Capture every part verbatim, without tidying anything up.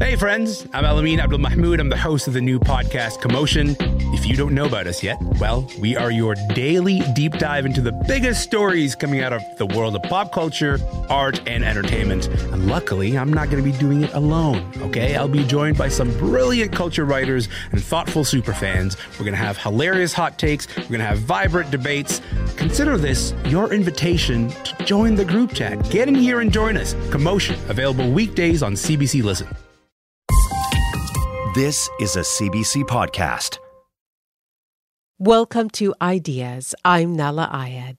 Hey friends, I'm Elamin Abdelmahmoud. I'm the host of the new podcast, Commotion. If you don't know about us yet, well, we are your daily deep dive into the biggest stories coming out of the world of pop culture, art, and entertainment. And luckily, I'm not going to be doing it alone, okay? I'll be joined by some brilliant culture writers and thoughtful superfans. We're going to have hilarious hot takes. We're going to have vibrant debates. Consider this your invitation to join the group chat. Get in here and join us. Commotion, available weekdays on C B C Listen. This is a C B C podcast. Welcome to Ideas. I'm Nala Ayed.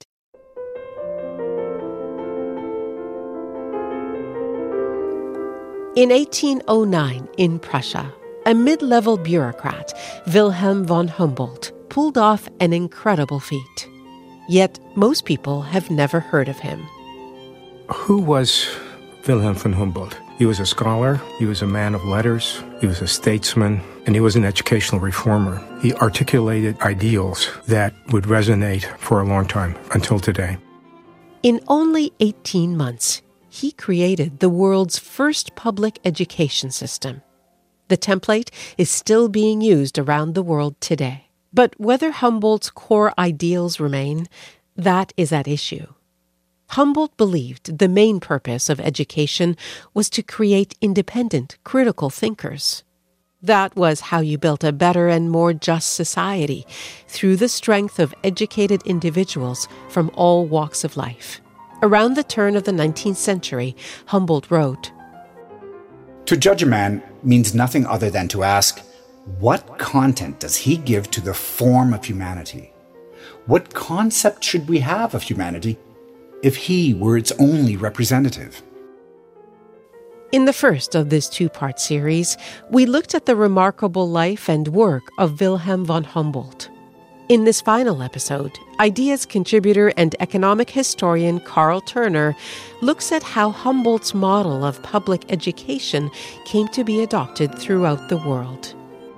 In eighteen oh nine, in Prussia, a mid-level bureaucrat, Wilhelm von Humboldt, pulled off an incredible feat. Yet most people have never heard of him. Who was Wilhelm von Humboldt? He was a scholar, he was a man of letters, he was a statesman, and he was an educational reformer. He articulated ideals that would resonate for a long time, until today. In only eighteen months, he created the world's first public education system. The template is still being used around the world today. But whether Humboldt's core ideals remain, that is at issue. Humboldt believed the main purpose of education was to create independent, critical thinkers. That was how you built a better and more just society, through the strength of educated individuals from all walks of life. Around the turn of the nineteenth century, Humboldt wrote, "To judge a man means nothing other than to ask, what content does he give to the form of humanity? What concept should we have of humanity if he were its only representative?" In the first of this two-part series, we looked at the remarkable life and work of Wilhelm von Humboldt. In this final episode, Ideas contributor and economic historian Carl Turner looks at how Humboldt's model of public education came to be adopted throughout the world.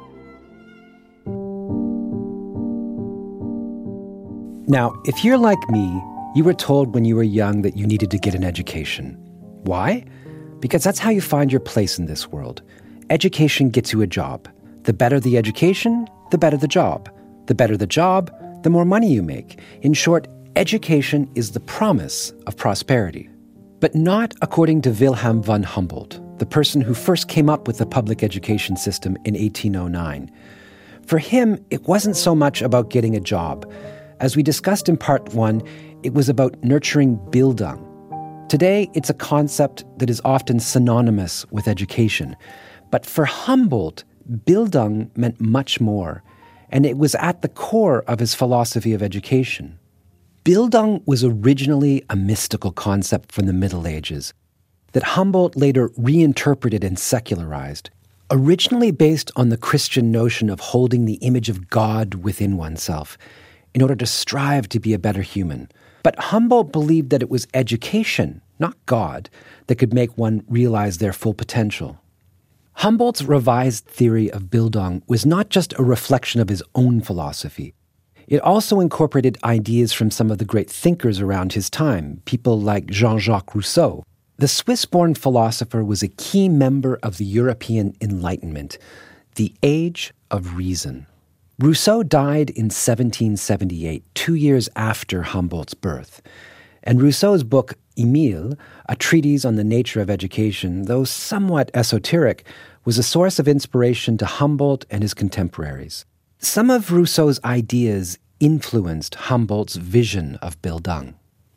Now, if you're like me, you were told when you were young that you needed to get an education. Why? Because that's how you find your place in this world. Education gets you a job. The better the education, the better the job. The better the job, the more money you make. In short, education is the promise of prosperity. But not according to Wilhelm von Humboldt, the person who first came up with the public education system in eighteen oh nine. For him, it wasn't so much about getting a job. As we discussed in part one, it was about nurturing Bildung. Today, it's a concept that is often synonymous with education. But for Humboldt, Bildung meant much more, and it was at the core of his philosophy of education. Bildung was originally a mystical concept from the Middle Ages that Humboldt later reinterpreted and secularized, originally based on the Christian notion of holding the image of God within oneself in order to strive to be a better human. But Humboldt believed that it was education, not God, that could make one realize their full potential. Humboldt's revised theory of Bildung was not just a reflection of his own philosophy. It also incorporated ideas from some of the great thinkers around his time, people like Jean-Jacques Rousseau. The Swiss-born philosopher was a key member of the European Enlightenment, the Age of Reason. Rousseau died in seventeen seventy-eight, two years after Humboldt's birth. And Rousseau's book, Emile, a treatise on the nature of education, though somewhat esoteric, was a source of inspiration to Humboldt and his contemporaries. Some of Rousseau's ideas influenced Humboldt's vision of Bildung.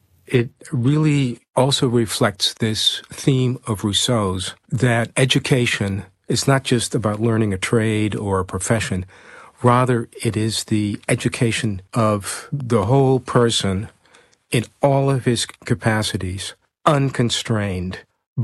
It really also reflects this theme of Rousseau's, that education is not just about learning a trade or a profession. Rather, it is the education of the whole person in all of his capacities, unconstrained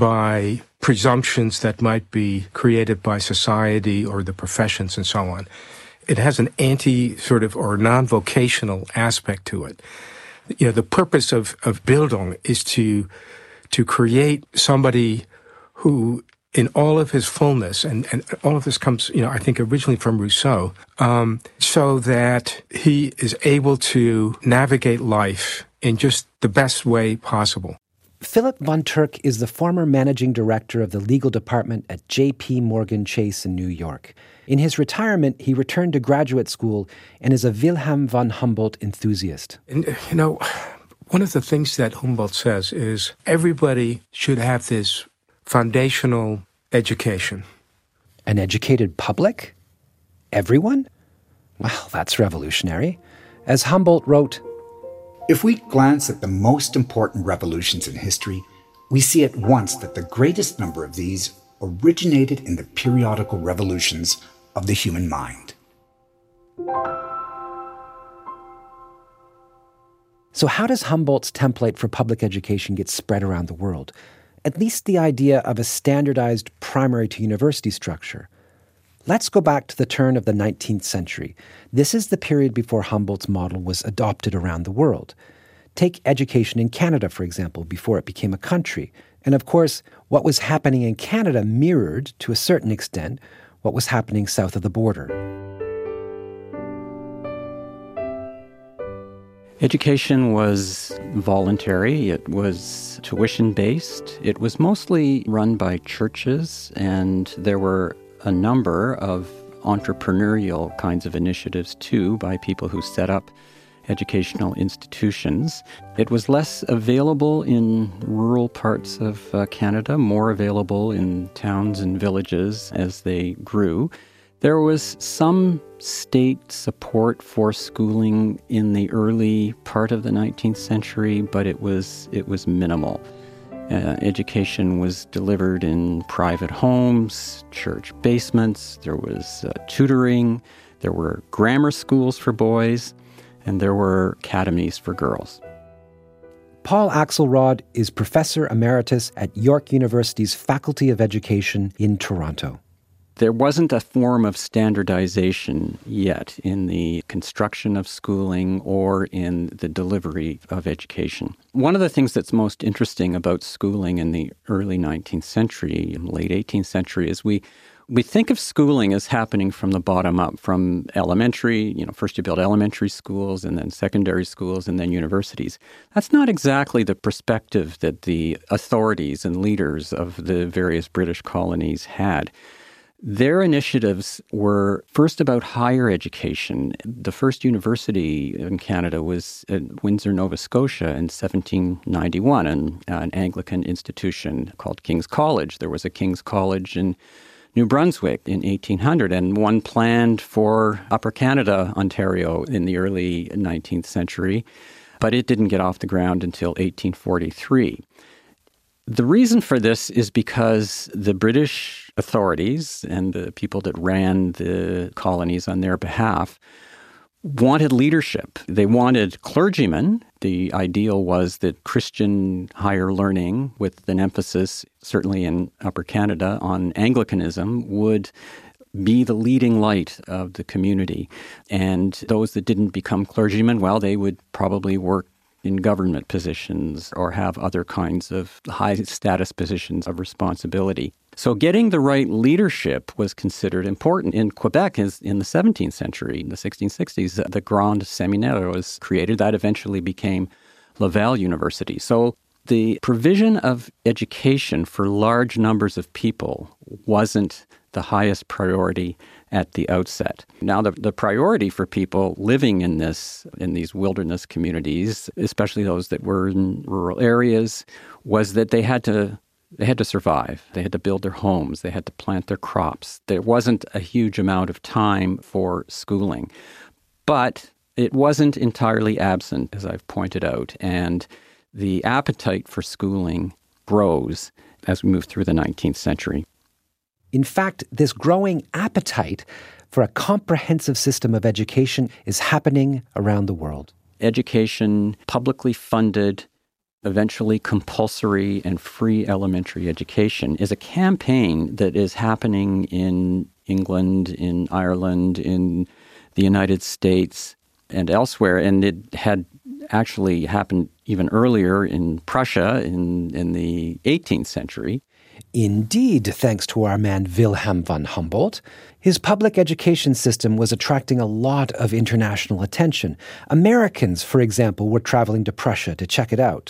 by presumptions that might be created by society or the professions and so on. It has an anti sort of or non-vocational aspect to it. You know, the purpose of, of Bildung is to to create somebody who, in all of his fullness, and, and all of this comes, you know, I think originally from Rousseau, um, so that he is able to navigate life in just the best way possible. Philip von Turk is the former managing director of the legal department at J P Morgan Chase in New York. In his retirement, he returned to graduate school and is a Wilhelm von Humboldt enthusiast. And, you know, one of the things that Humboldt says is everybody should have this foundational education. An educated public? Everyone? Well, that's revolutionary. As Humboldt wrote, if we glance at the most important revolutions in history, we see at once that the greatest number of these originated in the periodical revolutions of the human mind. So how does Humboldt's template for public education get spread around the world? At least the idea of a standardized primary to university structure. Let's go back to the turn of the nineteenth century. This is the period before Humboldt's model was adopted around the world. Take education in Canada, for example, before it became a country. And of course, what was happening in Canada mirrored, to a certain extent, what was happening south of the border. Education was voluntary. It was tuition-based. It was mostly run by churches, and there were a number of entrepreneurial kinds of initiatives, too, by people who set up educational institutions. It was less available in rural parts of uh, Canada, more available in towns and villages as they grew. There was some state support for schooling in the early part of the nineteenth century, but it was it was minimal. Uh, education was delivered in private homes, church basements. There was uh, tutoring. There were grammar schools for boys, and there were academies for girls. Paul Axelrod is Professor Emeritus at York University's Faculty of Education in Toronto. There wasn't a form of standardization yet in the construction of schooling or in the delivery of education. One of the things that's most interesting about schooling in the early nineteenth century and late eighteenth century is we we think of schooling as happening from the bottom up, from elementary, you know, first you build elementary schools and then secondary schools and then universities. That's not exactly the perspective that the authorities and leaders of the various British colonies had. Their initiatives were first about higher education. The first university in Canada was at Windsor, Nova Scotia in seventeen ninety-one, an, an Anglican institution called King's College. There was a King's College in New Brunswick in eighteen hundred, and one planned for Upper Canada, Ontario, in the early nineteenth century, but it didn't get off the ground until eighteen forty-three. The reason for this is because the British authorities and the people that ran the colonies on their behalf wanted leadership. They wanted clergymen. The ideal was that Christian higher learning, with an emphasis, certainly in Upper Canada, on Anglicanism, would be the leading light of the community. And those that didn't become clergymen, well, they would probably work in government positions or have other kinds of high-status positions of responsibility. So getting the right leadership was considered important. In Quebec, in the seventeenth century, in the sixteen sixties, the Grand Séminaire was created. That eventually became Laval University. So the provision of education for large numbers of people wasn't the highest priority at the outset. Now, the, the priority for people living in this in these wilderness communities, especially those that were in rural areas, was that they had to they had to survive. They had to build their homes. They had to plant their crops. There wasn't a huge amount of time for schooling. But it wasn't entirely absent, as I've pointed out, and the appetite for schooling grows as we move through the nineteenth century. In fact, this growing appetite for a comprehensive system of education is happening around the world. Education, publicly funded, eventually compulsory and free elementary education, is a campaign that is happening in England, in Ireland, in the United States, and elsewhere. And it had actually happened even earlier in Prussia in, in the eighteenth century. Indeed, thanks to our man Wilhelm von Humboldt, his public education system was attracting a lot of international attention. Americans, for example, were traveling to Prussia to check it out.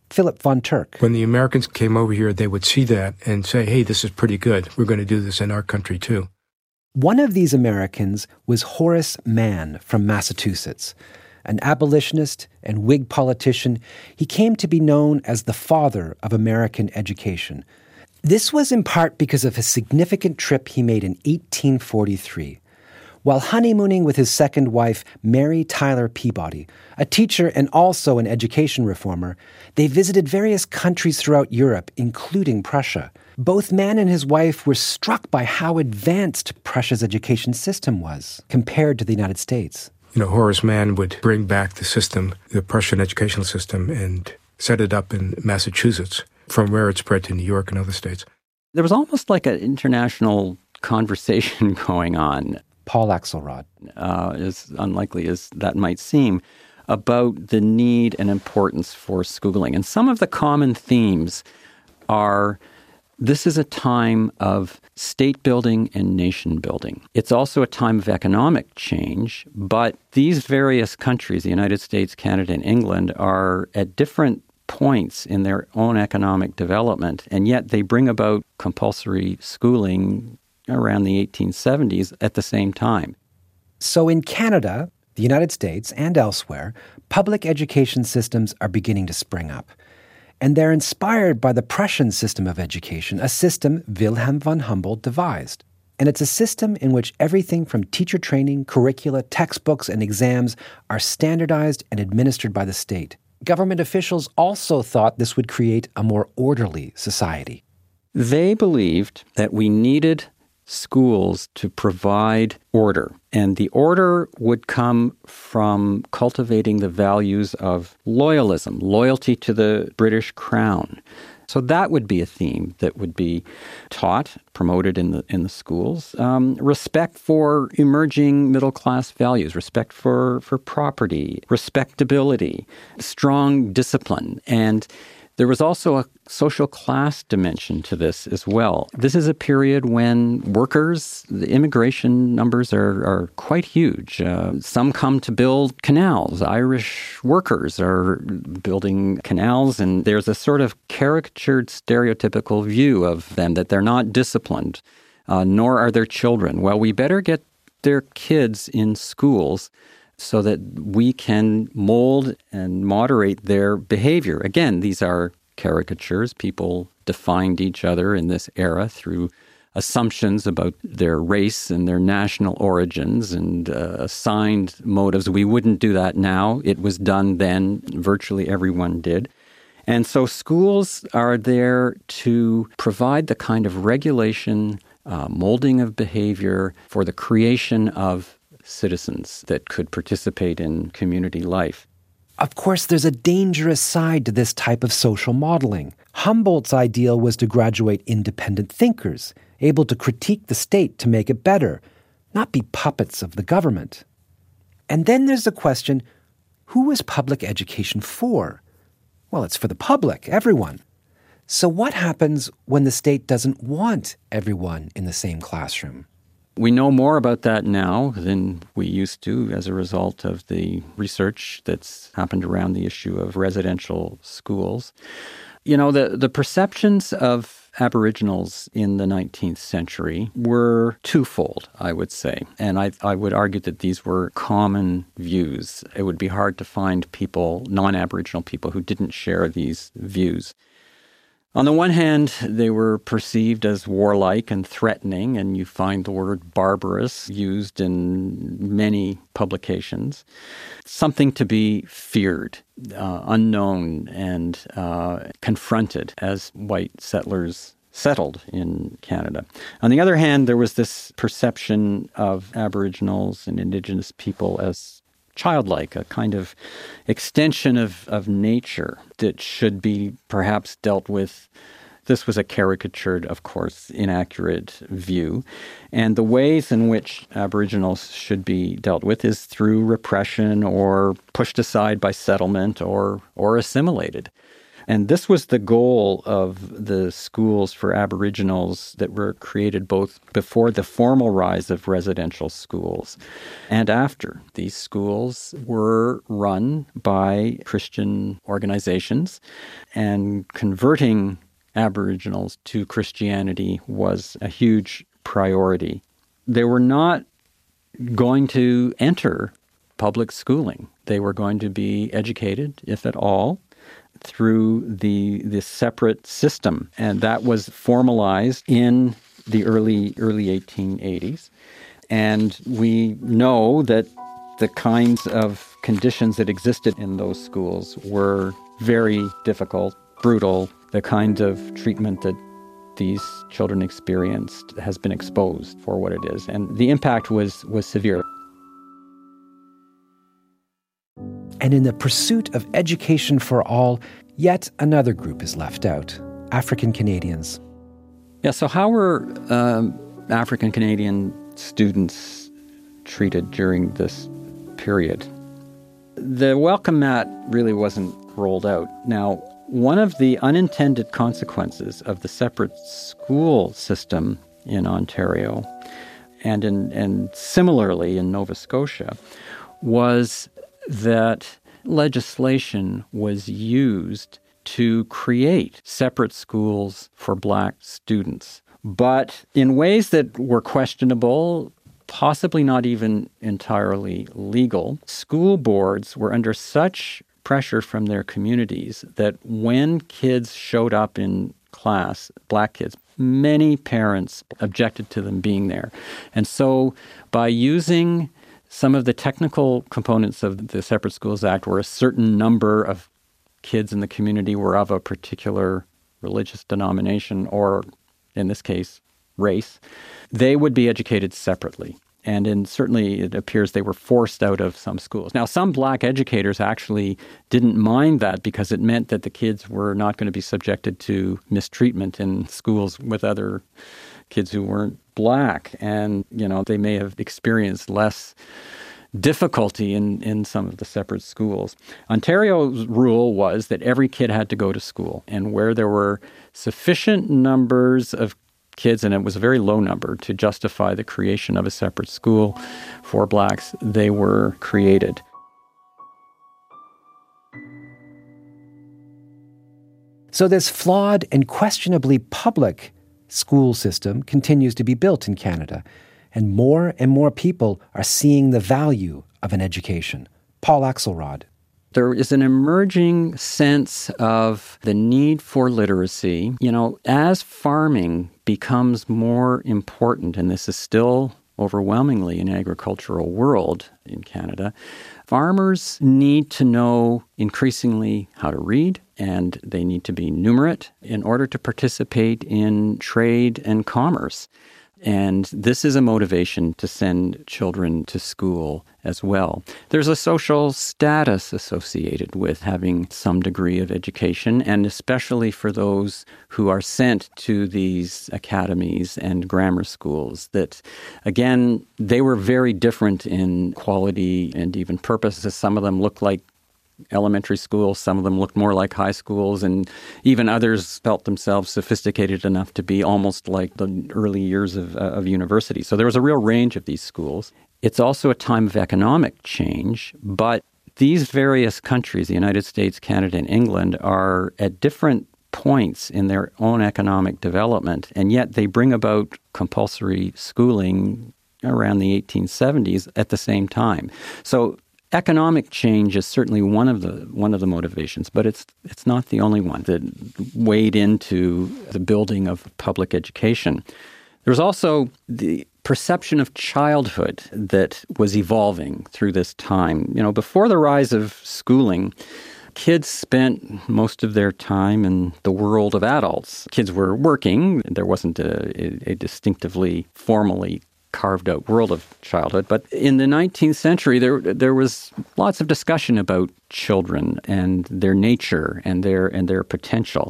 Philip von Turk. When the Americans came over here, they would see that and say, hey, this is pretty good. We're going to do this in our country too. One of these Americans was Horace Mann from Massachusetts. An abolitionist and Whig politician, he came to be known as the father of American education. This was in part because of a significant trip he made in eighteen forty-three. While honeymooning with his second wife, Mary Tyler Peabody, a teacher and also an education reformer, they visited various countries throughout Europe, including Prussia. Both Mann and his wife were struck by how advanced Prussia's education system was compared to the United States. You know, Horace Mann would bring back the system, the Prussian educational system, and set it up in Massachusetts, from where it spread to New York and other states. There was almost like an international conversation going on. Paul Axelrod. Uh, as unlikely as that might seem, about the need and importance for schooling. And some of the common themes are, this is a time of state building and nation building. It's also a time of economic change, but these various countries, the United States, Canada, and England, are at different points in their own economic development, and yet they bring about compulsory schooling around the eighteen seventies at the same time. So in Canada, the United States, and elsewhere, public education systems are beginning to spring up. And they're inspired by the Prussian system of education, a system Wilhelm von Humboldt devised. And it's a system in which everything from teacher training, curricula, textbooks, and exams are standardized and administered by the state. Government officials also thought this would create a more orderly society. They believed that we needed schools to provide order. And the order would come from cultivating the values of loyalism, loyalty to the British Crown. So that would be a theme that would be taught, promoted in the in the schools. Um, respect for emerging middle-class values, respect for, for property, respectability, strong discipline. And there was also a social class dimension to this as well. This is a period when workers, the immigration numbers are, are quite huge. Uh, some come to build canals. Irish workers are building canals, and there's a sort of caricatured, stereotypical view of them, that they're not disciplined, uh, nor are their children. Well, we better get their kids in schools so that we can mold and moderate their behavior. Again, these are caricatures. People defined each other in this era through assumptions about their race and their national origins and uh, assigned motives. We wouldn't do that now. It was done then. Virtually everyone did. And so schools are there to provide the kind of regulation, uh, molding of behavior for the creation of citizens that could participate in community life. Of course, there's a dangerous side to this type of social modeling. Humboldt's ideal was to graduate independent thinkers, able to critique the state to make it better, not be puppets of the government. And then there's the question, who is public education for? Well, it's for the public, everyone. So what happens when the state doesn't want everyone in the same classroom? We know more about that now than we used to as a result of the research that's happened around the issue of residential schools. You know, the, the perceptions of Aboriginals in the nineteenth century were twofold, I would say. And I, I would argue that these were common views. It would be hard to find people, non-Aboriginal people, who didn't share these views. On the one hand, they were perceived as warlike and threatening, and you find the word barbarous used in many publications. Something to be feared, uh, unknown, and uh, confronted as white settlers settled in Canada. On the other hand, there was this perception of Aboriginals and Indigenous people as childlike, a kind of extension of, of nature that should be perhaps dealt with. This was a caricatured, of course, inaccurate view. And the ways in which Aboriginals should be dealt with is through repression or pushed aside by settlement or, or assimilated. And this was the goal of the schools for Aboriginals that were created both before the formal rise of residential schools and after. These schools were run by Christian organizations, and converting Aboriginals to Christianity was a huge priority. They were not going to enter public schooling. They were going to be educated, if at all, through the the separate system. And that was formalized in the early early eighteen eighties. And we know that the kinds of conditions that existed in those schools were very difficult, brutal. The kind of treatment that these children experienced has been exposed for what it is. And the impact was was severe. And in the pursuit of education for all, yet another group is left out, African Canadians. Yeah, so how were um, African Canadian students treated during this period? The welcome mat really wasn't rolled out. Now, one of the unintended consequences of the separate school system in Ontario and in, and similarly in Nova Scotia was that legislation was used to create separate schools for Black students, but in ways that were questionable, possibly not even entirely legal. School boards were under such pressure from their communities that when kids showed up in class, Black kids, many parents objected to them being there. And so by using some of the technical components of the Separate Schools Act, where a certain number of kids in the community were of a particular religious denomination, or in this case, race, they would be educated separately. And in, certainly it appears they were forced out of some schools. Now, some Black educators actually didn't mind that because it meant that the kids were not going to be subjected to mistreatment in schools with other kids who weren't Black. And, you know, they may have experienced less difficulty in, in some of the separate schools. Ontario's rule was that every kid had to go to school. And where there were sufficient numbers of kids, and it was a very low number, to justify the creation of a separate school for Blacks, they were created. So this flawed and questionably public school system continues to be built in Canada, and more and more people are seeing the value of an education. Paul Axelrod. There is an emerging sense of the need for literacy. You know, as farming becomes more important, and this is still overwhelmingly an agricultural world in Canada, farmers need to know increasingly how to read, and they need to be numerate in order to participate in trade and commerce. And this is a motivation to send children to school as well. There's a social status associated with having some degree of education, and especially for those who are sent to these academies and grammar schools that, again, they were very different in quality and even purpose. Some of them looked like elementary schools, some of them looked more like high schools, and even others felt themselves sophisticated enough to be almost like the early years of, uh, of university. So there was a real range of these schools. It's also a time of economic change, but these various countries, the United States, Canada, and England, are at different points in their own economic development, and yet they bring about compulsory schooling around the eighteen seventies at the same time. So economic change is certainly one of the one of the motivations, but it's it's not the only one that weighed into the building of public education. There's also the perception of childhood that was evolving through this time. You know, before the rise of schooling, kids spent most of their time in the world of adults. Kids were working. There wasn't a, a distinctively formally carved out world of childhood. But in the nineteenth century, there there was lots of discussion about children and their nature and their and their potential.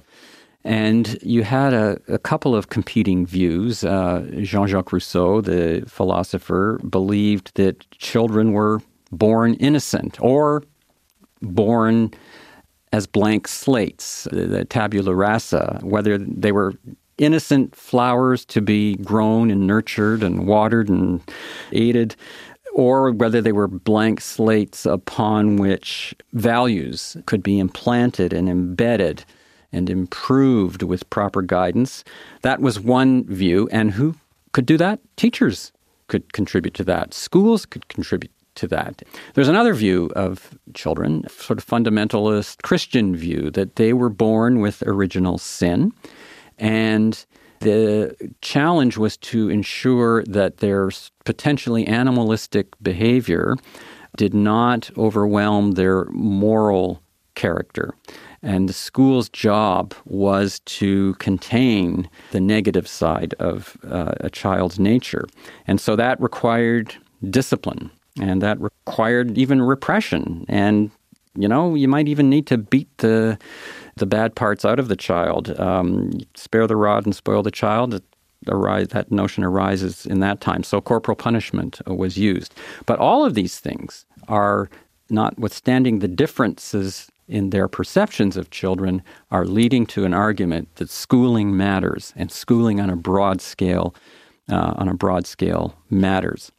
And you had a, a couple of competing views. Uh, Jean-Jacques Rousseau, the philosopher, believed that children were born innocent or born as blank slates, the tabula rasa, whether they were innocent flowers to be grown and nurtured and watered and aided, or whether they were blank slates upon which values could be implanted and embedded and improved with proper guidance. That was one view. And who could do that? Teachers could contribute to that. Schools could contribute to that. There's another view of children, sort of fundamentalist Christian view, that they were born with original sin. And the challenge was to ensure that their potentially animalistic behavior did not overwhelm their moral character. And the school's job was to contain the negative side of uh, a child's nature. And so that required discipline, and that required even repression. And, you know, you might even need to beat the the bad parts out of the child. Um, spare the rod and spoil the child. It arise, that notion arises in that time. So corporal punishment was used. But all of these things are, notwithstanding the differences in their perceptions of children, are leading to an argument that schooling matters, and schooling on a broad scale, uh, on a broad scale matters.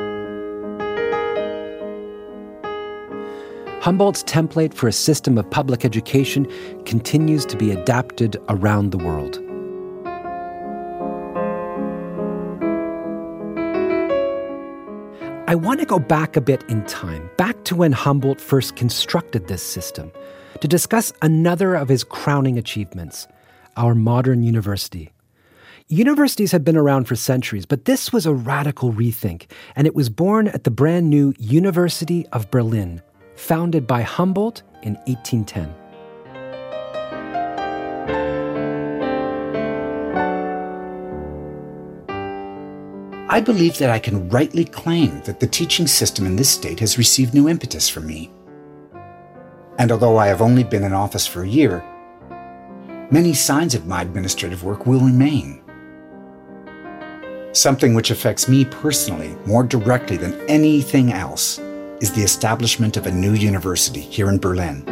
Humboldt's template for a system of public education continues to be adapted around the world. I want to go back a bit in time, back to when Humboldt first constructed this system, to discuss another of his crowning achievements, our modern university. Universities have been around for centuries, but this was a radical rethink, and it was born at the brand new University of Berlin, founded by Humboldt in eighteen ten. I believe that I can rightly claim that the teaching system in this state has received new impetus from me. And although I have only been in office for a year, many signs of my administrative work will remain. Something which affects me personally more directly than anything else is the establishment of a new university here in Berlin.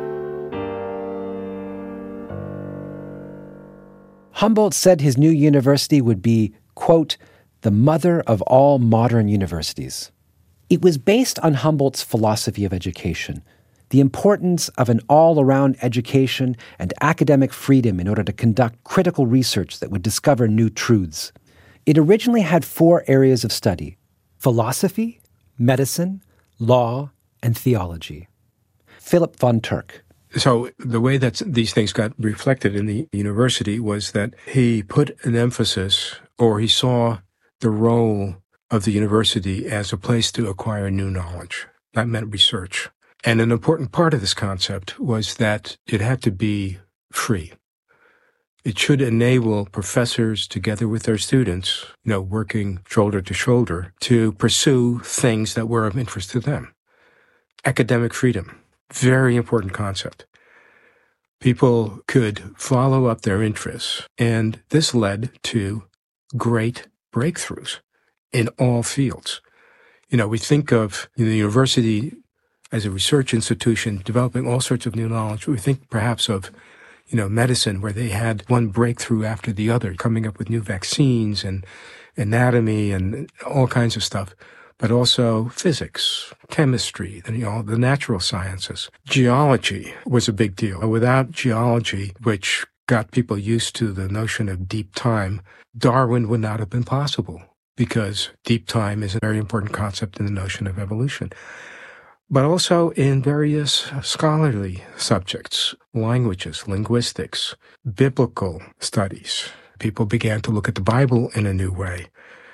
Humboldt said his new university would be, quote, the mother of all modern universities. It was based on Humboldt's philosophy of education, the importance of an all-around education and academic freedom in order to conduct critical research that would discover new truths. It originally had four areas of study: philosophy, medicine, law, and theology. Philip von Turk. So the way that these things got reflected in the university was that he put an emphasis, or he saw the role of the university as a place to acquire new knowledge. That meant research. And an important part of this concept was that it had to be free. It should enable professors, together with their students, you know, working shoulder to shoulder, to pursue things that were of interest to them. Academic freedom, very important concept. People could follow up their interests, and this led to great breakthroughs in all fields. You know, we think of you know, the university as a research institution developing all sorts of new knowledge. We think perhaps of, you know, medicine, where they had one breakthrough after the other, coming up with new vaccines and anatomy and all kinds of stuff, but also physics, chemistry, and, you know, the natural sciences. Geology was a big deal. Without geology, which got people used to the notion of deep time, Darwin would not have been possible, because deep time is a very important concept in the notion of evolution. But also in various scholarly subjects, languages, linguistics, biblical studies. People began to look at the Bible in a new way.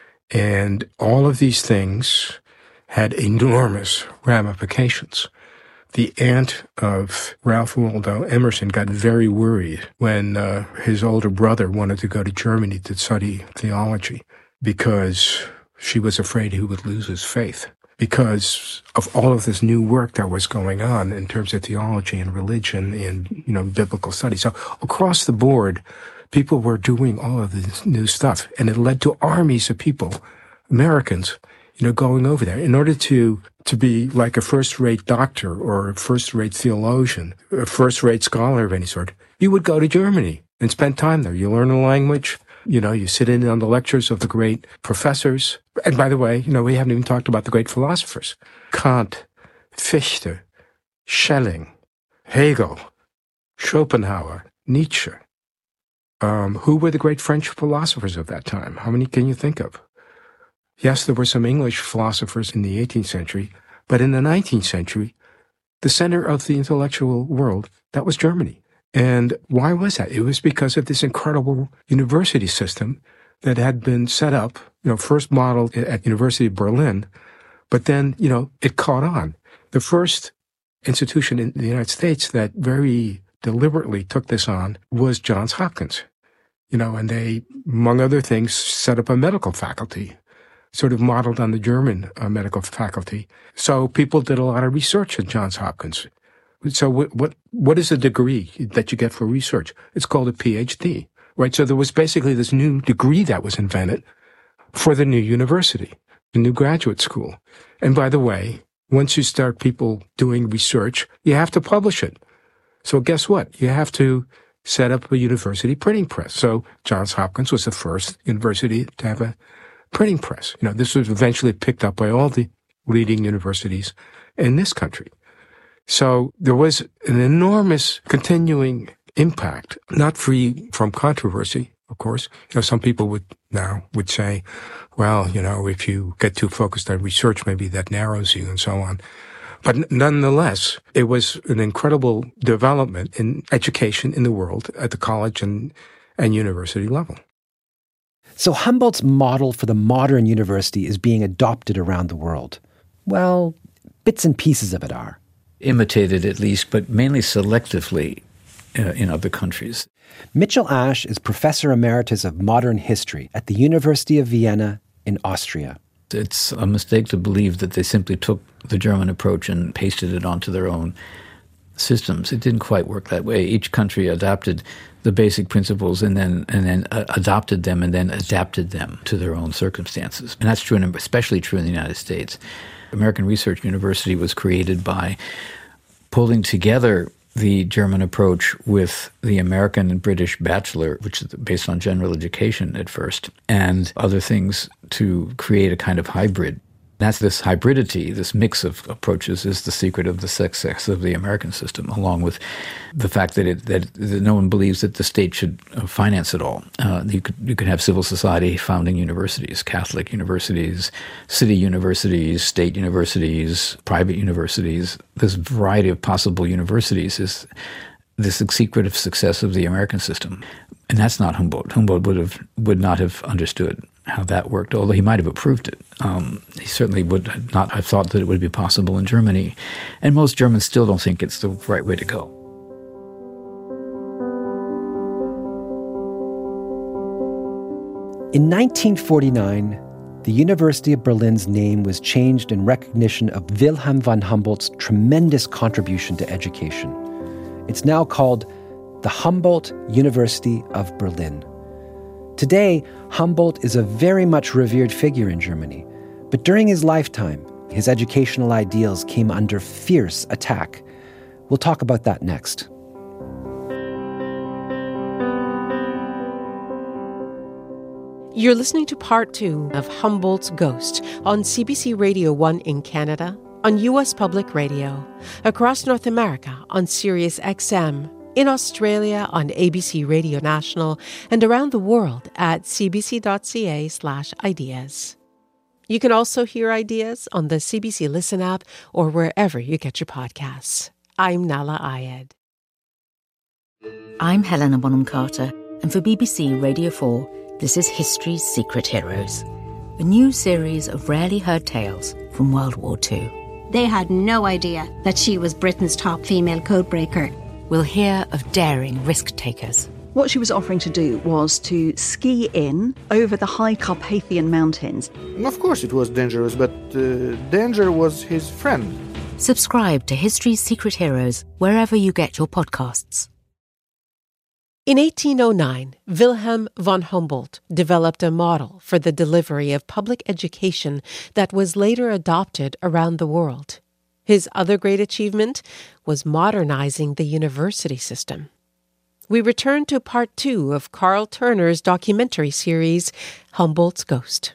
And all of these things had enormous ramifications. The aunt of Ralph Waldo Emerson got very worried when uh, his older brother wanted to go to Germany to study theology, because she was afraid he would lose his faith, because of all of this new work that was going on in terms of theology and religion and, you know, biblical studies. So across the board, people were doing all of this new stuff, and it led to armies of people, Americans, you know, going over there. In order to, to be like a first-rate doctor or a first-rate theologian, a first-rate scholar of any sort, you would go to Germany and spend time there. You learn a language. You know, you sit in on the lectures of the great professors. And by the way, you know, we haven't even talked about the great philosophers. Kant, Fichte, Schelling, Hegel, Schopenhauer, Nietzsche. Um, who were the great French philosophers of that time? How many can you think of? Yes, there were some English philosophers in the eighteenth century, but in the nineteenth century, the center of the intellectual world, that was Germany. And why was that? It was because of this incredible university system that had been set up, you know, first modeled at University of Berlin, but then, you know, it caught on. The first institution in the United States that very deliberately took this on was Johns Hopkins. You know, and they, among other things, set up a medical faculty, sort of modeled on the German uh, medical faculty. So people did a lot of research at Johns Hopkins. So what, what, what is a degree that you get for research? It's called a P H D, right? So there was basically this new degree that was invented for the new university, the new graduate school. And by the way, once you start people doing research, you have to publish it. So guess what? You have to set up a university printing press. So Johns Hopkins was the first university to have a printing press. You know, this was eventually picked up by all the leading universities in this country. So there was an enormous continuing impact, not free from controversy, of course. You know, some people would now would say, well, you know, if you get too focused on research, maybe that narrows you and so on. But nonetheless, it was an incredible development in education in the world at the college and, and university level. So Humboldt's model for the modern university is being adopted around the world. Well, bits and pieces of it are. Imitated at least, but mainly selectively uh, in other countries. Mitchell Ash is Professor Emeritus of Modern History at the University of Vienna in Austria. It's a mistake to believe that they simply took the German approach and pasted it onto their own systems. It didn't quite work that way. Each country adopted the basic principles and then and then uh, adopted them and then adapted them to their own circumstances. And that's true, in, especially true in the United States. American Research University was created by pulling together the German approach with the American and British bachelor, which is based on general education at first, and other things to create a kind of hybrid. That's this hybridity, this mix of approaches is the secret of the success of the American system, along with the fact that it, that, that no one believes that the state should finance it all. Uh, you could you could have civil society founding universities, Catholic universities, city universities, state universities, private universities. This variety of possible universities is this secret of success of the American system. And that's not Humboldt. Humboldt would have would not have understood how that worked, although he might have approved it. Um, he certainly would not have thought that it would be possible in Germany. And most Germans still don't think it's the right way to go. In nineteen forty-nine, the University of Berlin's name was changed in recognition of Wilhelm von Humboldt's tremendous contribution to education. It's now called the Humboldt University of Berlin. Today, Humboldt is a very much revered figure in Germany, but during his lifetime, his educational ideals came under fierce attack. We'll talk about that next. You're listening to part two of Humboldt's Ghost on C B C Radio one in Canada, on U S Public Radio, across North America on Sirius X M, in Australia on A B C Radio National, and around the world at cbc.ca slash ideas. You can also hear Ideas on the C B C Listen app or wherever you get your podcasts. I'm Nala Ayed. I'm Helena Bonham Carter, and for B B C Radio four, this is History's Secret Heroes, a new series of rarely heard tales from World War Two. They had no idea that she was Britain's top female codebreaker. We'll hear of daring risk-takers. What she was offering to do was to ski in over the high Carpathian mountains. Of course it was dangerous, but uh, danger was his friend. Subscribe to History's Secret Heroes wherever you get your podcasts. In eighteen oh nine, Wilhelm von Humboldt developed a model for the delivery of public education that was later adopted around the world. His other great achievement was modernizing the university system. We return to part two of Carl Turner's documentary series, Humboldt's Ghost.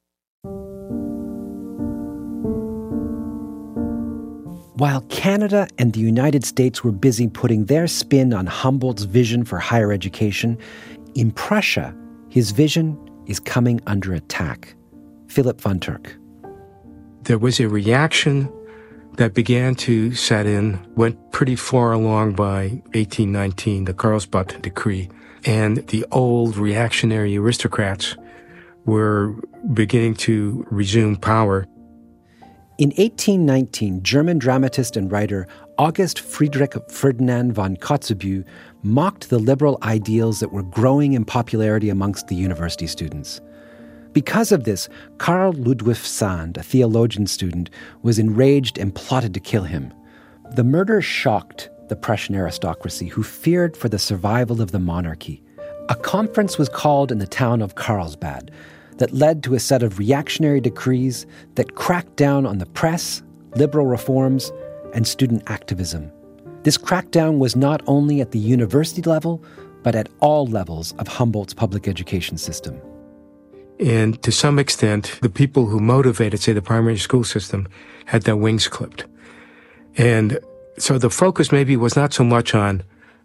While Canada and the United States were busy putting their spin on Humboldt's vision for higher education, in Prussia, his vision is coming under attack. Philip von Turk. There was a reaction that began to set in, went pretty far along by eighteen nineteen, the Karlsbad Decree, and the old reactionary aristocrats were beginning to resume power. In eighteen nineteen, German dramatist and writer August Friedrich Ferdinand von Kotzebue mocked the liberal ideals that were growing in popularity amongst the university students. Because of this, Karl Ludwig Sand, a theologian student, was enraged and plotted to kill him. The murder shocked the Prussian aristocracy, who feared for the survival of the monarchy. A conference was called in the town of Karlsbad that led to a set of reactionary decrees that cracked down on the press, liberal reforms, and student activism. This crackdown was not only at the university level, but at all levels of Humboldt's public education system. And to some extent, the people who motivated, say, the primary school system had their wings clipped. And so the focus maybe was not so much on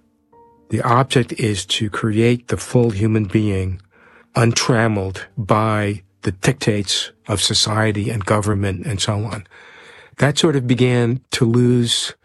the object is to create the full human being untrammeled by the dictates of society and government and so on. That sort of began to lose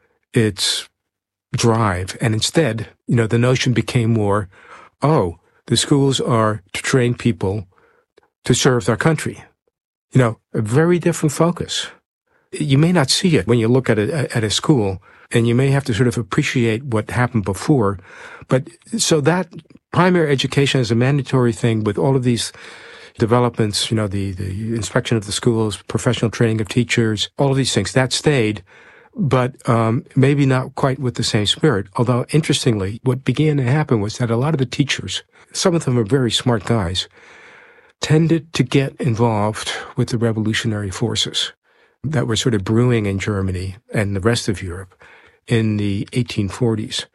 its drive. And instead, you know, the notion became more, oh, the schools are to train people to serve their country. You know, a very different focus. You may not see it when you look at a, at a school, and you may have to sort of appreciate what happened before. But so that primary education is a mandatory thing with all of these developments, you know, the, the inspection of the schools, professional training of teachers, all of these things, that stayed, but um, maybe not quite with the same spirit. Although, interestingly, what began to happen was that a lot of the teachers, some of them are very smart guys, tended to get involved with the revolutionary forces that were sort of brewing in Germany and the rest of Europe in the eighteen forties.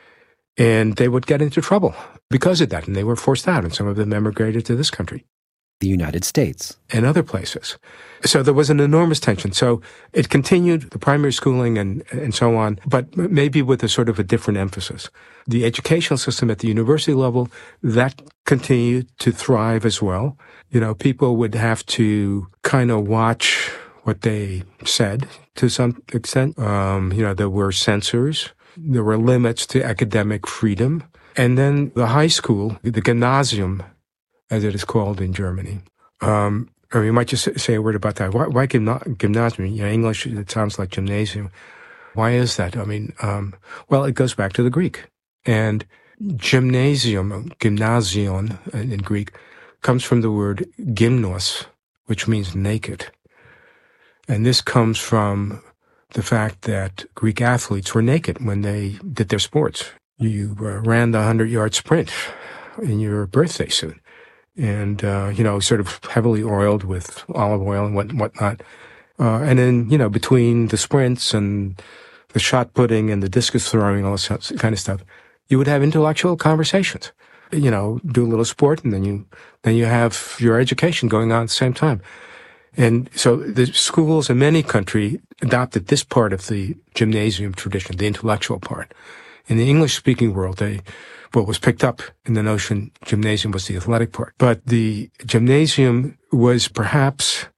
And they would get into trouble because of that, and they were forced out, and some of them emigrated to this country. The United States. And other places. So there was an enormous tension. So it continued, the primary schooling and, and so on, but maybe with a sort of a different emphasis. The educational system at the university level, that continued to thrive as well. You know, people would have to kind of watch what they said to some extent. Um, you know, there were censors. There were limits to academic freedom. And then the high school, the gymnasium, as it is called in Germany. Um, or you might just say a word about that. Why, why gymna- gymnasium? You know, English, it sounds like gymnasium. Why is that? I mean, um, well, it goes back to the Greek. And gymnasium, gymnasion in Greek, comes from the word gymnos, which means naked. And this comes from the fact that Greek athletes were naked when they did their sports. You uh, ran the hundred-yard sprint in your birthday suit. And, uh, you know, sort of heavily oiled with olive oil and what, whatnot. Uh, and then, you know, between the sprints and the shot putting and the discus throwing, all this kind of stuff, you would have intellectual conversations. You know, do a little sport, and then you, then you have your education going on at the same time. And so the schools in many countries adopted this part of the gymnasium tradition, the intellectual part. In the English-speaking world, they, what was picked up in the notion gymnasium was the athletic part. But the gymnasium was perhaps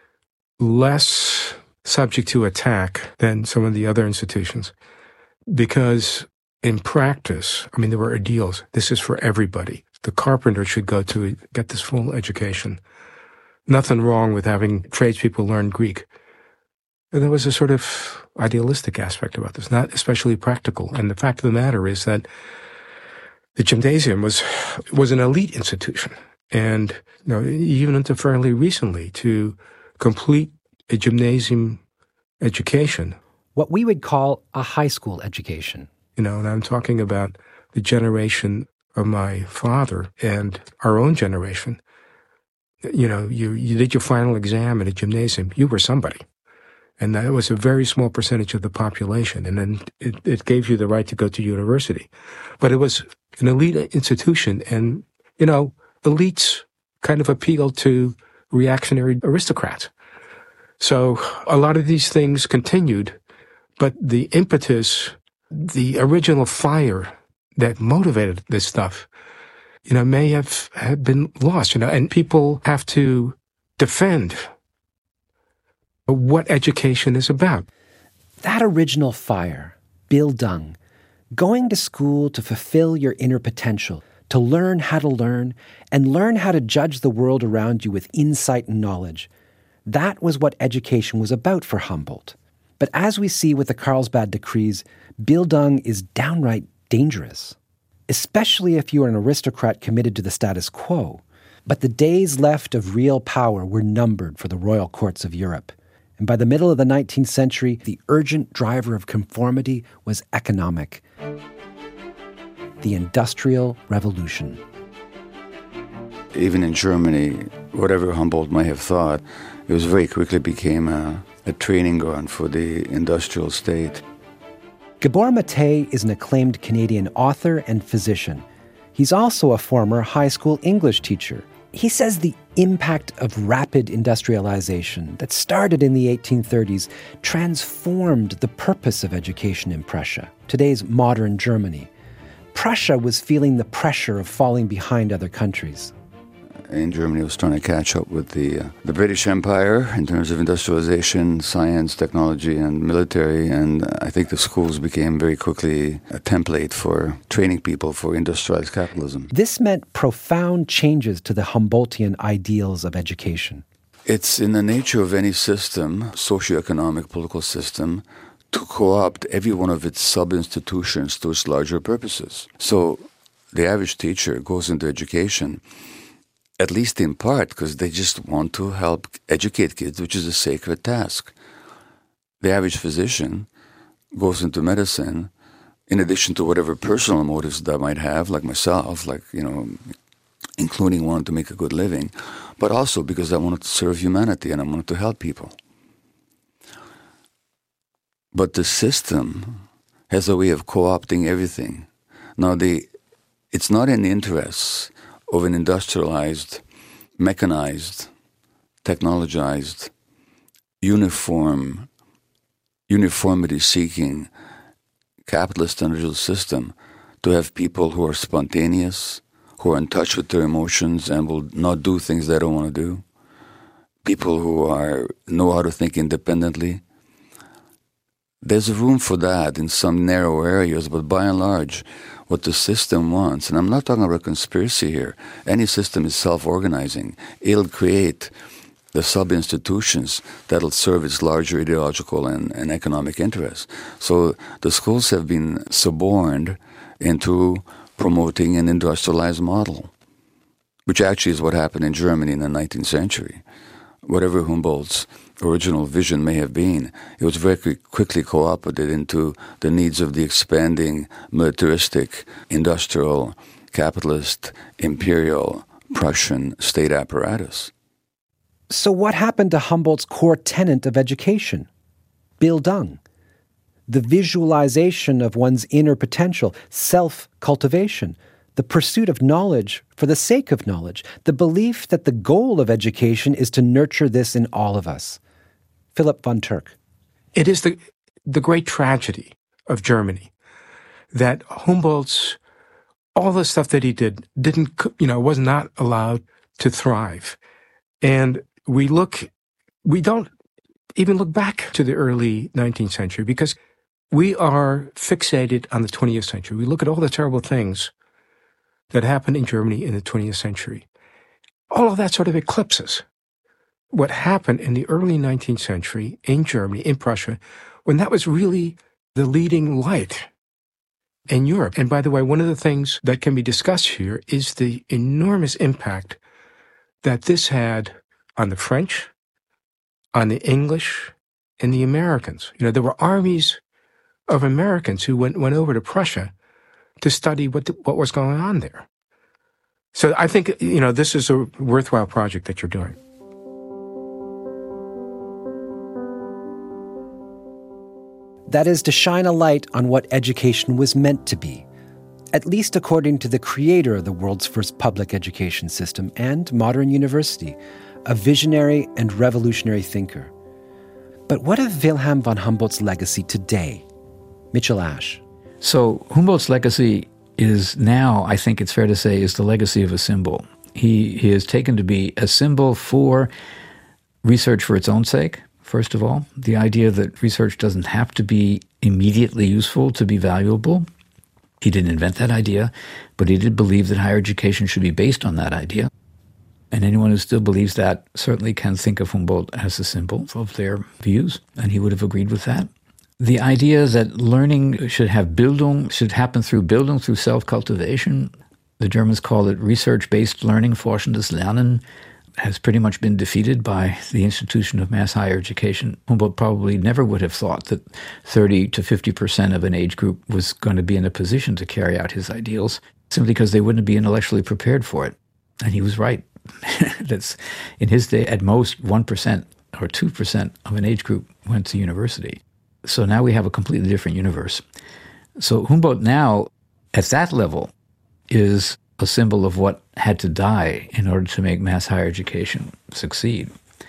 less subject to attack than some of the other institutions because in practice, I mean, there were ideals. This is for everybody. The carpenter should go to get this full education. Nothing wrong with having tradespeople learn Greek. And there was a sort of idealistic aspect about this, not especially practical. And the fact of the matter is that the gymnasium was was an elite institution. And you know, even until fairly recently, to complete a gymnasium education. What we would call a high school education. You know, and I'm talking about the generation of my father and our own generation, you know, you, you did your final exam at a gymnasium, you were somebody. And that was a very small percentage of the population. And then it, it gave you the right to go to university. But it was an elite institution. And, you know, elites kind of appealed to reactionary aristocrats. So a lot of these things continued. But the impetus, the original fire that motivated this stuff, you know, may have, have been lost, you know, and people have to defend what education is about. That original fire, Bildung, going to school to fulfill your inner potential, to learn how to learn, and learn how to judge the world around you with insight and knowledge. That was what education was about for Humboldt. But as we see with the Carlsbad Decrees, Bildung is downright dangerous, especially if you are an aristocrat committed to the status quo. But the days left of real power were numbered for the royal courts of Europe. And by the middle of the nineteenth century, the urgent driver of conformity was economic. The Industrial Revolution. Even in Germany, whatever Humboldt might have thought, it was very quickly became a, a training ground for the industrial state. Gabor Mate is an acclaimed Canadian author and physician. He's also a former high school English teacher. He says the impact of rapid industrialization that started in the eighteen thirties transformed the purpose of education in Prussia, today's modern Germany. Prussia was feeling the pressure of falling behind other countries. In Germany, it was trying to catch up with the uh, the British Empire in terms of industrialization, science, technology, and military. And I think the schools became very quickly a template for training people for industrialized capitalism. This meant profound changes to the Humboldtian ideals of education. It's in the nature of any system, socioeconomic, political system, to co-opt every one of its sub-institutions to its larger purposes. So the average teacher goes into education at least in part, because they just want to help educate kids, which is a sacred task. The average physician goes into medicine, in addition to whatever personal motives that might have, like myself, like, you know, including wanting to make a good living, but also because I wanted to serve humanity and I wanted to help people. But the system has a way of co-opting everything. Now, the it's not in the interests of an industrialized, mechanized, technologized, uniform, uniformity-seeking capitalist industrial system to have people who are spontaneous, who are in touch with their emotions and will not do things they don't want to do, people who are know how to think independently. There's room for that in some narrow areas, but by and large, what the system wants, and I'm not talking about a conspiracy here, any system is self-organizing. It'll create the sub-institutions that'll serve its larger ideological and, and economic interests. So the schools have been suborned into promoting an industrialized model, which actually is what happened in Germany in the nineteenth century. Whatever Humboldt's original vision may have been, it was very quickly co-opted into the needs of the expanding militaristic, industrial, capitalist, imperial, Prussian state apparatus. So what happened to Humboldt's core tenet of education? Bildung, the visualization of one's inner potential, self-cultivation, the pursuit of knowledge for the sake of knowledge, the belief that the goal of education is to nurture this in all of us. Philip von Turk. It is the the great tragedy of Germany that Humboldt's, all the stuff that he did, didn't, you know, was not allowed to thrive. And we look, we don't even look back to the early nineteenth century because we are fixated on the twentieth century. We look at all the terrible things that happened in Germany in the twentieth century. All of that sort of eclipses what happened in the early nineteenth century in Germany, in Prussia, when that was really the leading light in Europe. And by the way, one of the things that can be discussed here is the enormous impact that this had on the French, on the English, and the Americans. You know, there were armies of Americans who went, went over to Prussia to study what the, what was going on there. So I think, you know, this is a worthwhile project that you're doing. That is to shine a light on what education was meant to be, at least according to the creator of the world's first public education system and modern university, a visionary and revolutionary thinker. But what of Wilhelm von Humboldt's legacy today? Mitchell Ash. So Humboldt's legacy is now, I think it's fair to say, is the legacy of a symbol. He, he is taken to be a symbol for research for its own sake, first of all. The idea that research doesn't have to be immediately useful to be valuable. He didn't invent that idea, but he did believe that higher education should be based on that idea. And anyone who still believes that certainly can think of Humboldt as a symbol of their views, and he would have agreed with that. The idea that learning should have Bildung, should happen through Bildung, through self-cultivation. The Germans call it research-based learning, forschendes Lernen, has pretty much been defeated by the institution of mass higher education. Humboldt probably never would have thought that thirty to fifty percent of an age group was going to be in a position to carry out his ideals, simply because they wouldn't be intellectually prepared for it. And he was right. That's, in his day, at most one percent or two percent of an age group went to university. So now we have a completely different universe. So Humboldt now, at that level, is a symbol of what had to die in order to make mass higher education succeed.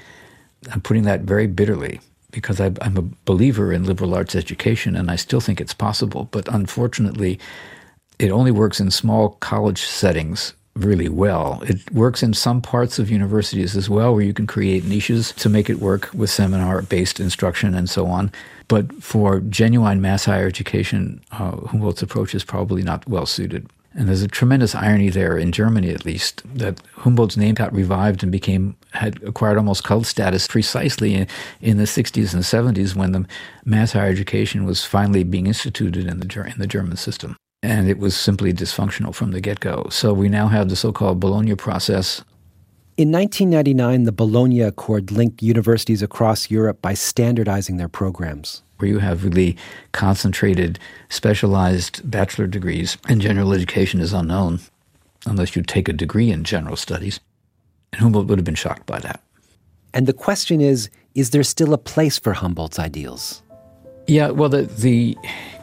I'm putting that very bitterly because I, I'm a believer in liberal arts education and I still think it's possible. But unfortunately, it only works in small college settings really well. It works in some parts of universities as well where you can create niches to make it work with seminar-based instruction and so on. But for genuine mass higher education, uh, Humboldt's approach is probably not well suited. And there's a tremendous irony there, in Germany at least, that Humboldt's name got revived and became, had acquired almost cult status precisely in, in the sixties and seventies when the mass higher education was finally being instituted in the, in the German system. And it was simply dysfunctional from the get-go. So we now have the so-called Bologna process. In nineteen ninety-nine, the Bologna Accord linked universities across Europe by standardizing their programs. Where you have really concentrated, specialized bachelor degrees, and general education is unknown unless you take a degree in general studies. And Humboldt would have been shocked by that. And the question is, is there still a place for Humboldt's ideals? Yeah, well, the the,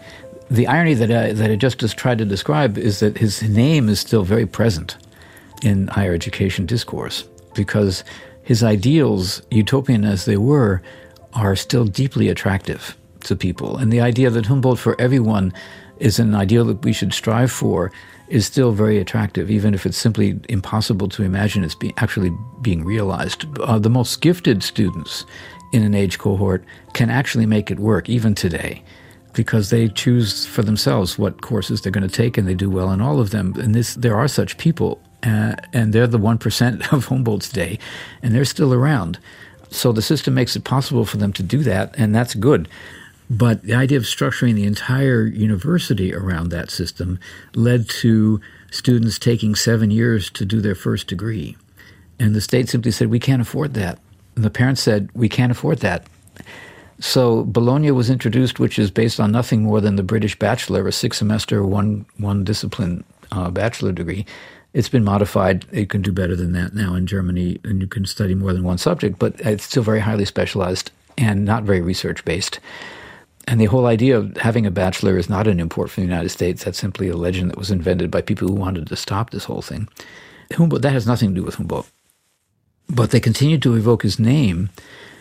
the irony that I, that I just, just tried to describe is that his name is still very present in higher education discourse because his ideals, utopian as they were, are still deeply attractive to people. And the idea that Humboldt for everyone is an ideal that we should strive for is still very attractive, even if it's simply impossible to imagine it's be actually being realized. Uh, the most gifted students in an age cohort can actually make it work, even today, because they choose for themselves what courses they're going to take, and they do well in all of them. And this, there are such people, uh, and they're the one percent of Humboldt's day, and they're still around. So the system makes it possible for them to do that, and that's good. But the idea of structuring the entire university around that system led to students taking seven years to do their first degree. And the state simply said, we can't afford that. And the parents said, we can't afford that. So Bologna was introduced, which is based on nothing more than the British bachelor, a six-semester, one, one discipline uh, bachelor degree. It's been modified. It can do better than that now in Germany, and you can study more than one subject, but it's still very highly specialized and not very research-based. And the whole idea of having a bachelor is not an import from the United States. That's simply a legend that was invented by people who wanted to stop this whole thing. Humboldt, that has nothing to do with Humboldt. But they continued to evoke his name,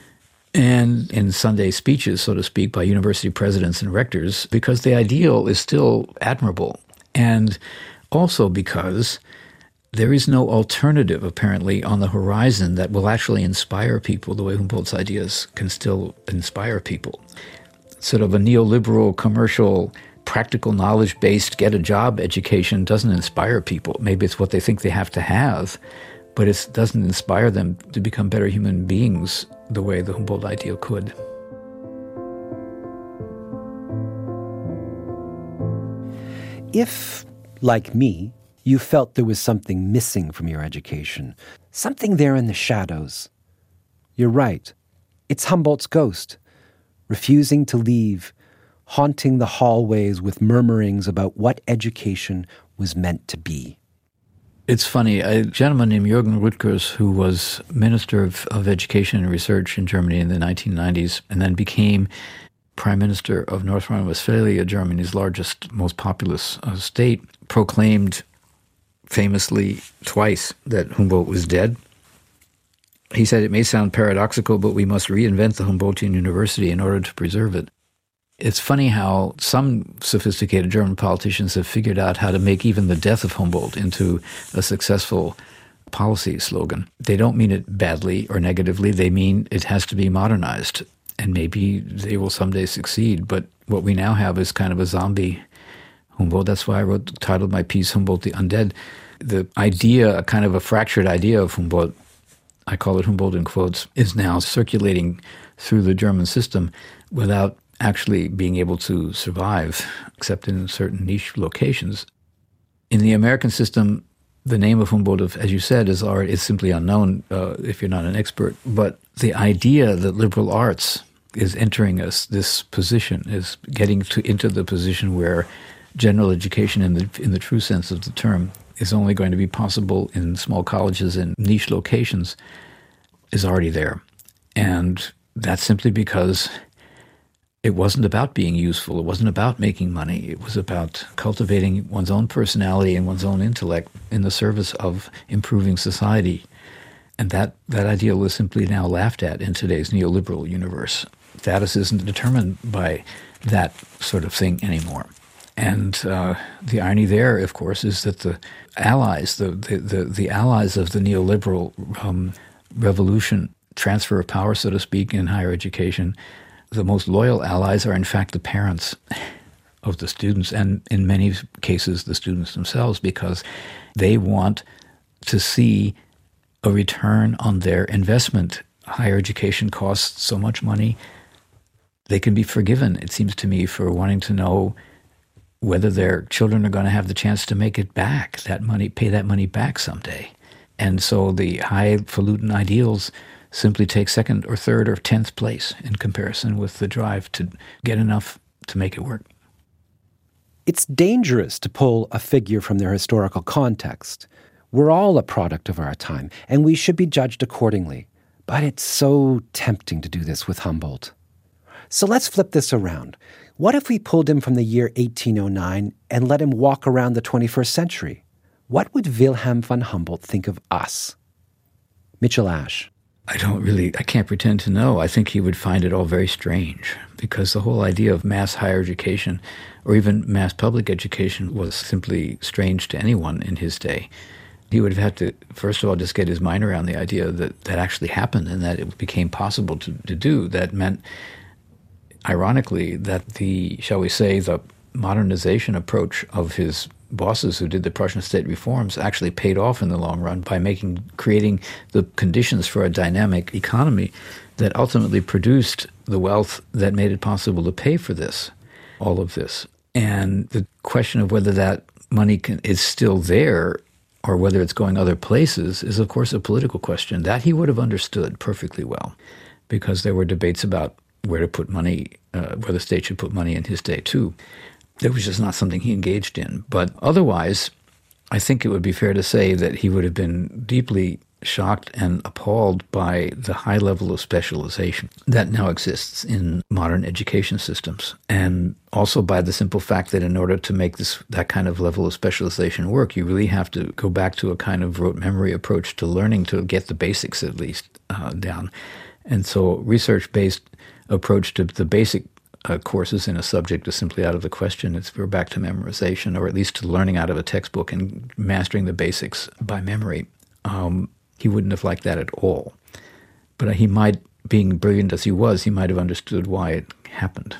and in Sunday speeches, so to speak, by university presidents and rectors, because the ideal is still admirable. And also because there is no alternative, apparently, on the horizon that will actually inspire people the way Humboldt's ideas can still inspire people. Sort of a neoliberal, commercial, practical knowledge-based get-a-job education doesn't inspire people. Maybe it's what they think they have to have, but it doesn't inspire them to become better human beings the way the Humboldt ideal could. If, like me, you felt there was something missing from your education, something there in the shadows, you're right. It's Humboldt's ghost, refusing to leave, haunting the hallways with murmurings about what education was meant to be. It's funny, a gentleman named Jürgen Rüttgers, who was Minister of, of Education and Research in Germany in the nineteen nineties, and then became Prime Minister of North Rhine-Westphalia, Germany's largest, most populous uh, state, proclaimed famously twice that Humboldt was dead. He said, "It may sound paradoxical, but we must reinvent the Humboldtian University in order to preserve it." It's funny how some sophisticated German politicians have figured out how to make even the death of Humboldt into a successful policy slogan. They don't mean it badly or negatively. They mean it has to be modernized, and maybe they will someday succeed. But what we now have is kind of a zombie Humboldt. That's why I wrote, titled my piece, Humboldt the Undead. The idea, a kind of a fractured idea of Humboldt, I call it Humboldt in quotes, is now circulating through the German system without actually being able to survive, except in certain niche locations. In the American system, the name of Humboldt, as you said, is, already, is simply unknown uh, if you're not an expert. But the idea that liberal arts is entering us this position, is getting to into the position where general education in the in the true sense of the term is only going to be possible in small colleges and niche locations, is already there. And that's simply because it wasn't about being useful. It wasn't about making money. It was about cultivating one's own personality and one's own intellect in the service of improving society. And that, that ideal is simply now laughed at in today's neoliberal universe. Status isn't determined by that sort of thing anymore. And uh, the irony there, of course, is that the allies, the the, the, the allies of the neoliberal um, revolution, transfer of power, so to speak, in higher education, the most loyal allies are in fact the parents of the students, and in many cases the students themselves, because they want to see a return on their investment. Higher education costs so much money. They can be forgiven, it seems to me, for wanting to know whether their children are going to have the chance to make it back, that money, pay that money back someday. And so the highfalutin ideals simply take second or third or tenth place in comparison with the drive to get enough to make it work. It's dangerous to pull a figure from their historical context. We're all a product of our time, and we should be judged accordingly. But it's so tempting to do this with Humboldt. So let's flip this around. What if we pulled him from the year eighteen oh nine and let him walk around the twenty-first century? What would Wilhelm von Humboldt think of us? Mitchell Ash. I don't really, I can't pretend to know. I think he would find it all very strange, because the whole idea of mass higher education or even mass public education was simply strange to anyone in his day. He would have had to, first of all, just get his mind around the idea that that actually happened and that it became possible to, to do. That meant, ironically, that the, shall we say, the modernization approach of his bosses who did the Prussian state reforms actually paid off in the long run by making, creating the conditions for a dynamic economy that ultimately produced the wealth that made it possible to pay for this, all of this. And the question of whether that money can, is still there or whether it's going other places is, of course, a political question. That he would have understood perfectly well, because there were debates about where to put money, uh, where the state should put money in his day, too. It was just not something he engaged in. But otherwise, I think it would be fair to say that he would have been deeply shocked and appalled by the high level of specialization that now exists in modern education systems, and also by the simple fact that in order to make this that kind of level of specialization work, you really have to go back to a kind of rote memory approach to learning to get the basics at least uh, down. And so research-based approach to the basic Uh, courses in a subject is simply out of the question. It's we're back to memorization, or at least to learning out of a textbook and mastering the basics by memory. Um, he wouldn't have liked that at all. But he might, being brilliant as he was, he might have understood why it happened.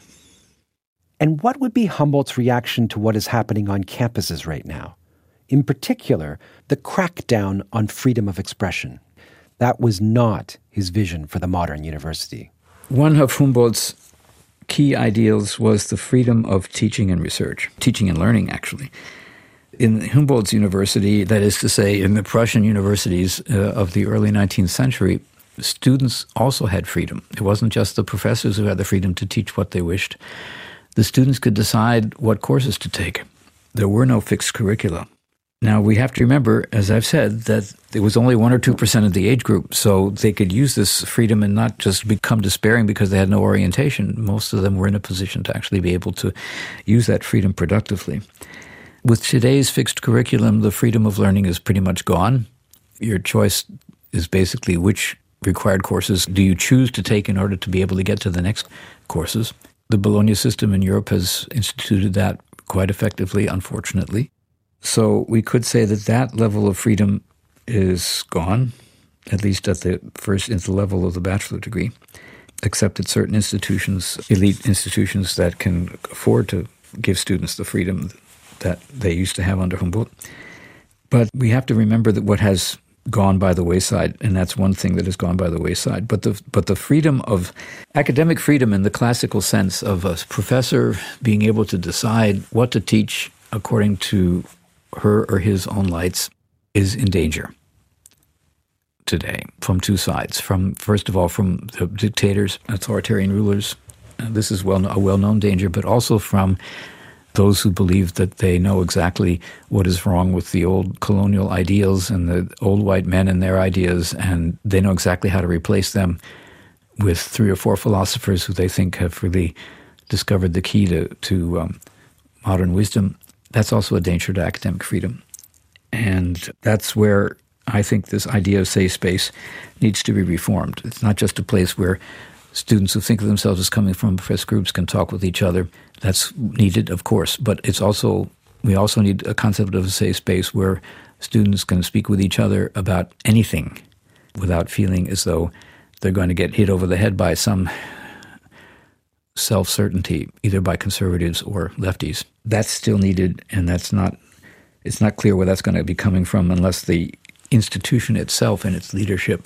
And what would be Humboldt's reaction to what is happening on campuses right now? In particular, the crackdown on freedom of expression. That was not his vision for the modern university. One of Humboldt's key ideals was the freedom of teaching and research, teaching and learning, actually. In Humboldt's university, that is to say, in the Prussian universities uh, of the early nineteenth century, students also had freedom. It wasn't just the professors who had the freedom to teach what they wished. the students could decide what courses to take. There were no fixed curricula. Now, we have to remember, as I've said, that it was only one or two percent of the age group, so they could use this freedom and not just become despairing because they had no orientation. Most of them were in a position to actually be able to use that freedom productively. With today's fixed curriculum, the freedom of learning is pretty much gone. Your choice is basically which required courses do you choose to take in order to be able to get to the next courses. The Bologna system in Europe has instituted that quite effectively, unfortunately. So we could say that that level of freedom is gone, at least at the first at the level of the bachelor degree, except at certain institutions, elite institutions that can afford to give students the freedom that they used to have under Humboldt. But we have to remember that what has gone by the wayside, and that's one thing that has gone by the wayside. But the but the freedom of academic freedom in the classical sense of a professor being able to decide what to teach according to her or his own lights is in danger today from two sides. From first of all, from the dictators, authoritarian rulers. Uh, this is well a well-known danger, but also from those who believe that they know exactly what is wrong with the old colonial ideals and the old white men and their ideas, and they know exactly how to replace them with three or four philosophers who they think have really discovered the key to, to um, modern wisdom. That's also a danger to academic freedom. And that's where I think this idea of safe space needs to be reformed. It's not just a place where students who think of themselves as coming from oppressed groups can talk with each other. That's needed, of course, but it's also we also need a concept of a safe space where students can speak with each other about anything without feeling as though they're going to get hit over the head by some self-certainty, either by conservatives or lefties. That's still needed, and that's not it's not clear where that's going to be coming from unless the institution itself and its leadership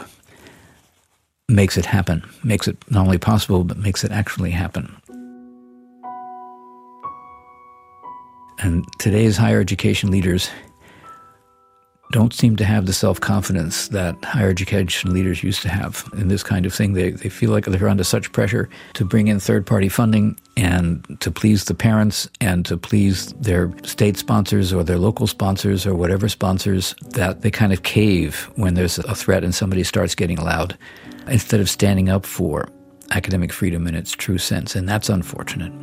makes it happen, makes it not only possible, but makes it actually happen. And today's higher education leaders don't seem to have the self-confidence that higher education leaders used to have in this kind of thing. They they feel like they're under such pressure to bring in third-party funding and to please the parents and to please their state sponsors or their local sponsors or whatever sponsors that they kind of cave when there's a threat and somebody starts getting loud instead of standing up for academic freedom in its true sense. And that's unfortunate.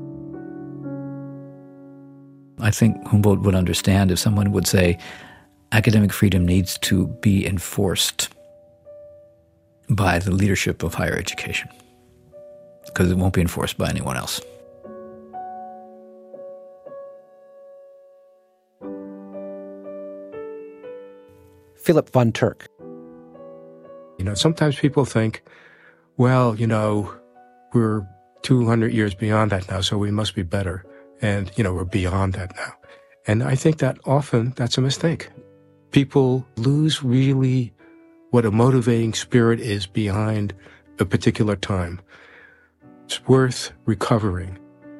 I think Humboldt would understand if someone would say, academic freedom needs to be enforced by the leadership of higher education, because it won't be enforced by anyone else. Philip von Turk. You know, sometimes people think, well, you know, we're two hundred years beyond that now, so we must be better. And, you know, we're beyond that now. And I think that often that's a mistake. People lose really what a motivating spirit is behind a particular time. It's worth recovering.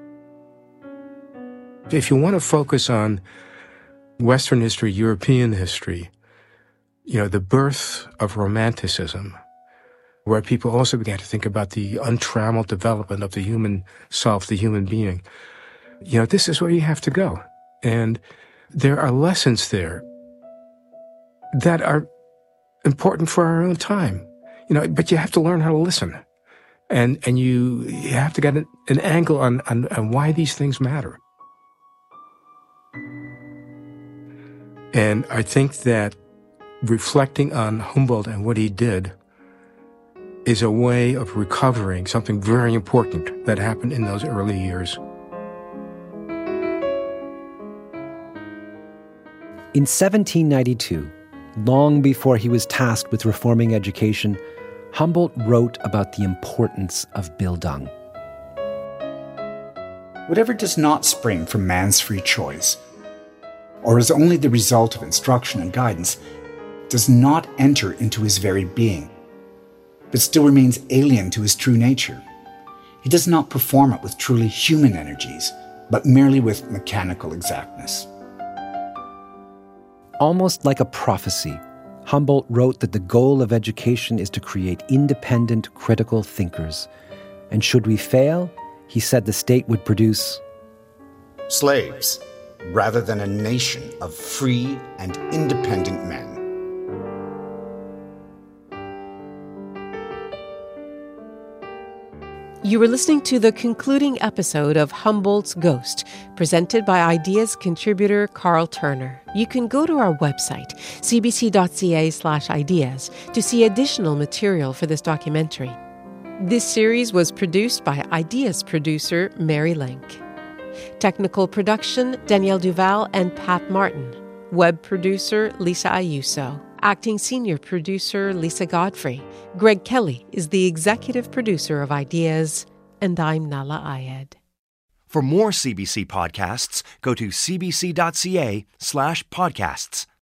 If you want to focus on Western history, European history, you know, the birth of Romanticism, where people also began to think about the untrammeled development of the human self, the human being, you know, this is where you have to go. And there are lessons there that are important for our own time, you know, but you have to learn how to listen. And and you, you have to get an, an angle on, on, on why these things matter. And I think that reflecting on Humboldt and what he did is a way of recovering something very important that happened in those early years. In seventeen ninety-two, long before he was tasked with reforming education, Humboldt wrote about the importance of Bildung. Whatever does not spring from man's free choice, or is only the result of instruction and guidance, does not enter into his very being, but still remains alien to his true nature. He does not perform it with truly human energies, but merely with mechanical exactness. Almost like a prophecy, Humboldt wrote that the goal of education is to create independent, critical thinkers. And should we fail, he said the state would produce slaves, rather than a nation of free and independent men. You were listening to the concluding episode of Humboldt's Ghost, presented by Ideas contributor Carl Turner. You can go to our website, cbc.ca slash ideas, to see additional material for this documentary. This series was produced by Ideas producer Mary Link. Technical production, Danielle Duval and Pat Martin. Web producer, Lisa Ayuso. Acting senior producer, Lisa Godfrey. Greg Kelly is the executive producer of Ideas, and I'm Nala Ayed. For more C B C podcasts, go to cbc.ca slash podcasts.